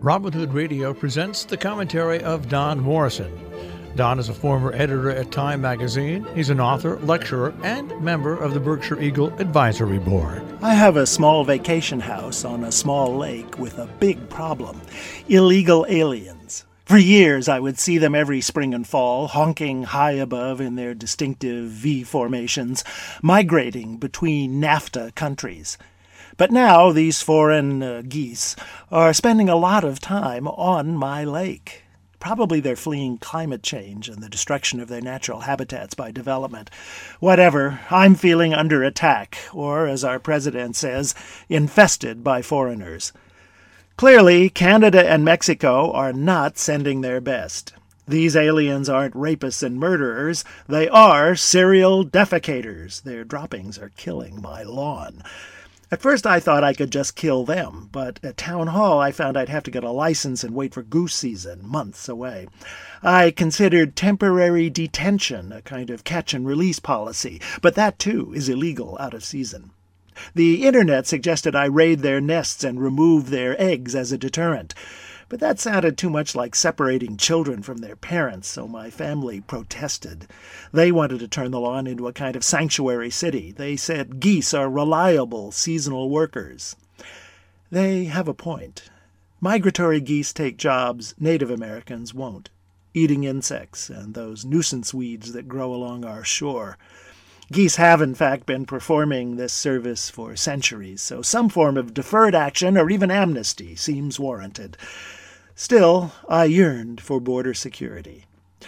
Robin Hood Radio presents the commentary of Don Morrison. Don is a former editor at Time magazine. He's an author, lecturer, and member of the Berkshire Eagle Advisory Board. I have a small vacation house on a small lake with a big problem: illegal aliens. For years, I would see them every spring and fall, honking high above in their distinctive V formations, migrating between NAFTA countries. But now these foreign geese are spending a lot of time on my lake. Probably they're fleeing climate change and the destruction of their natural habitats by development. Whatever, I'm feeling under attack, or, as our president says, infested by foreigners. Clearly, Canada and Mexico are not sending their best. These aliens aren't rapists and murderers. They are serial defecators. Their droppings are killing my lawn. At first I thought I could just kill them, but at town hall I found I'd have to get a license and wait for goose season, months away. I considered temporary detention a kind of catch-and-release policy, but that too is illegal out of season. The internet suggested I raid their nests and remove their eggs as a deterrent, but that sounded too much like separating children from their parents, so my family protested. They wanted to turn the lawn into a kind of sanctuary city. They said geese are reliable seasonal workers. They have a point. Migratory geese take jobs Native Americans won't, eating insects and those nuisance weeds that grow along our shore. Geese have, in fact, been performing this service for centuries, so some form of deferred action or even amnesty seems warranted. Still, I yearned for border security.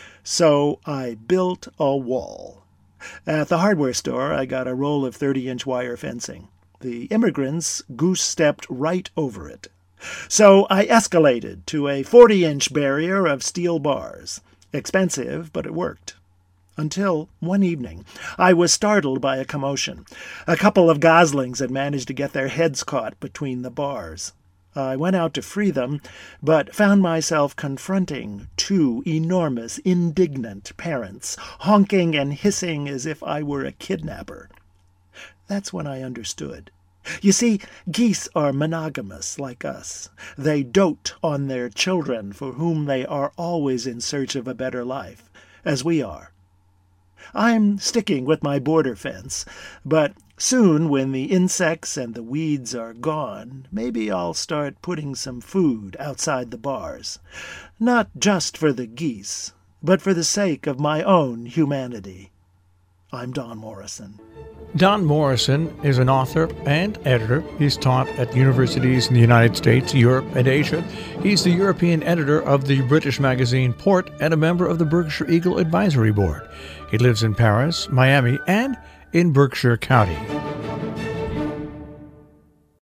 So I built a wall. At the hardware store, I got a roll of 30-inch wire fencing. The immigrants goose-stepped right over it. So I escalated to a 40-inch barrier of steel bars. Expensive, but it worked. Until one evening, I was startled by a commotion. A couple of goslings had managed to get their heads caught between the bars. I went out to free them, but found myself confronting two enormous, indignant parents, honking and hissing as if I were a kidnapper. That's when I understood. You see, geese are monogamous like us. They dote on their children, for whom they are always in search of a better life, as we are. I'm sticking with my border fence, but soon, when the insects and the weeds are gone, maybe I'll start putting some food outside the bars. Not just for the geese, but for the sake of my own humanity. I'm Don Morrison. Don Morrison is an author and editor. He's taught at universities in the United States, Europe, and Asia. He's the European editor of the British magazine Port and a member of the Berkshire Eagle Advisory Board. He lives in Paris, Miami, and in Berkshire County.